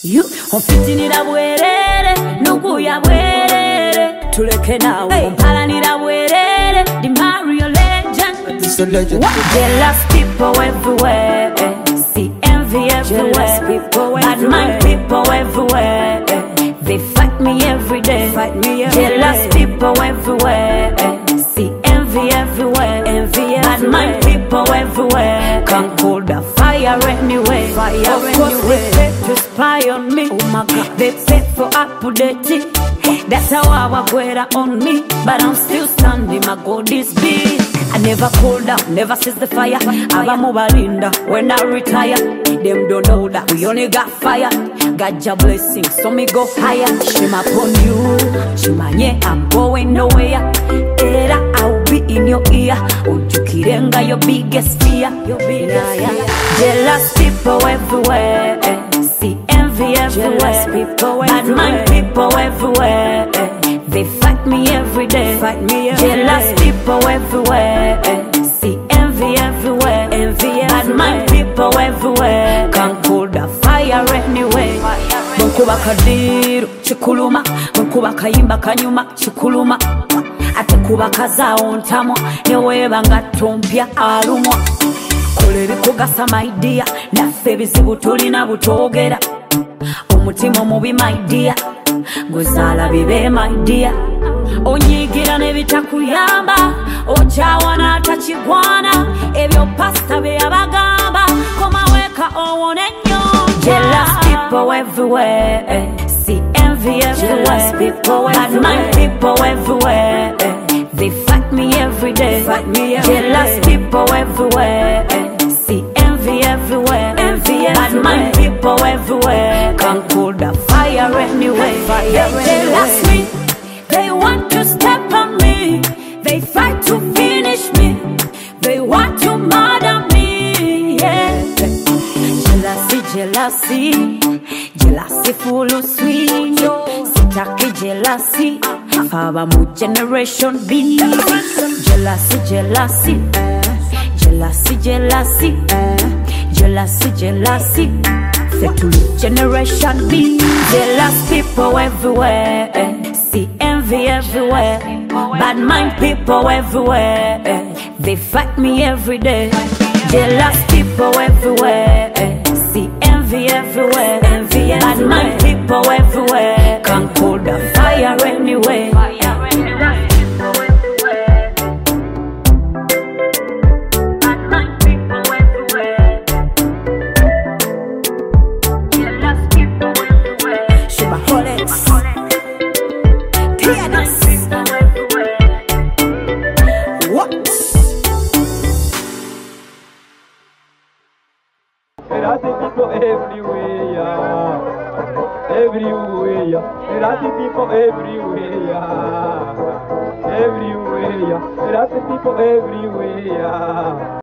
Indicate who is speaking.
Speaker 1: You Onfitinira bwerere nukuya bwerere tuleke nawe Ompalanira bwerere di Mario legend.
Speaker 2: This a legend.
Speaker 1: Jealous people everywhere, see envy everywhere, bad mind people everywhere, they fight me every day. Jealous people everywhere, see envy everywhere, bad mind people everywhere, can't cool the fire anyway. Of course they pay to spy on me, oh my God, they pay for updating. That's how I was on me, but I'm still standing, my God is big. I never cool down, never cease the fire. I'm Balinda when I retire. Them don't know that we only got fire. Got your blessings, so me go higher. Shame upon you, Shimanye, I'm going nowhere. Era, I'll be in your ear. Ujukirenga, your biggest fear. Jealous people everywhere, see envy everywhere. Bad mind people everywhere, they fight me every day. Jealous people everywhere, see envy everywhere. Bad mind people everywhere, can't cool the fire anyway. Mwenkuba kadiru chikuluma, mwenkuba kayimba kanyuma chikuluma. Ate kuba kazao ntamo, neweba nga tumpya alumwa. Kule bikugasa my dear, naffe bizibu tulina butogera. Omutima mubi my dear, guzala bibe my dear. Onyigira nebitakuyamba, ochawana tachigwana. Ebyo pasta be abagamba, koma weka owone nnyo. Jealous people everywhere, see envy everywhere. Bad mind people everywhere, they fight me every day. Jealous people everywhere, see envy everywhere. Bad mind people everywhere, can't cool the fire anyway. They jealous me, they want to step on me, they fight to finish me, they want to murder me, yeah. Jealousy, jealousy, jealousy full of sweet. Sitaki jealousy, faba mu generation B. Jealousy, jealousy, jealousy, jealousy, jealousy, jealousy. Fetuli generation B. Jealous people everywhere, see envy everywhere. Bad mind people everywhere, they fight me every day. Jealous people everywhere, see envy everywhere. Bad mind people everywhere, can't cool the fire anyway.
Speaker 3: Everywhere, there are people everywhere, everywhere, there are people everywhere.